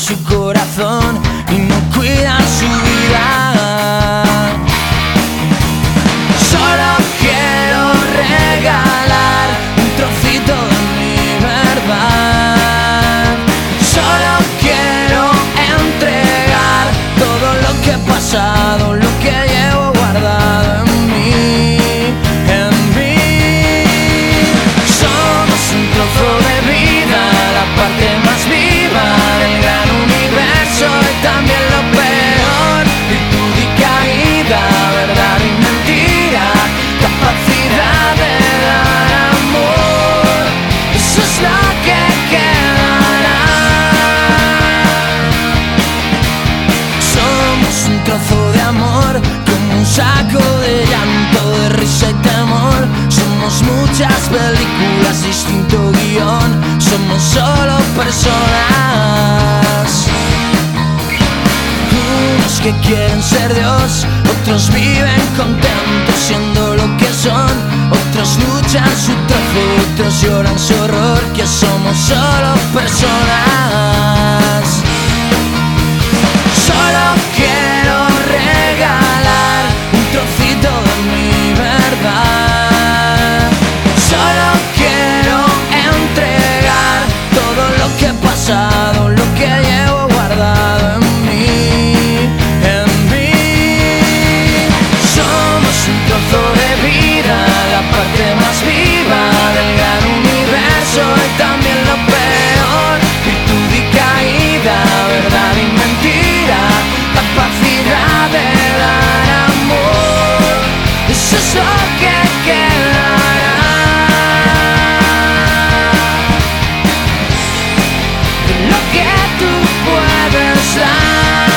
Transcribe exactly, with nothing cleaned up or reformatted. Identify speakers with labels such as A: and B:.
A: su corazón y no cuidan su vida. Solo quiero regalar un trocito de mi verdad. Solo quiero entregar todo lo que he pasado, lo que llevo guardado en mí, en mí. Somos un trozo de vida, la parte más viva del gran universo y también lo peor, virtud y caída, verdad y mentira, capacidad de dar amor, eso es lo que quedará. Somos un trozo de amor, como un saco de llanto, de risa y temor. Somos muchas películas, distinto guión, somos solo personas. Unos que quieren ser Dios, otros viven contentos siendo lo que son. Otros luchan su trozo, otros lloran su horror, que somos solo personas. Solo quiero regalar un trocito de mi verdad. Solo quiero entregar todo lo que he pasado, lo que llevo guardado en mí, en mí. Somos un trozo de vida, la parte más viva del gran universo y también lo peor, virtud y caída, verdad y mentira, capacidad de dar amor, eso es lo que quedará. De lo que tú puedes dar.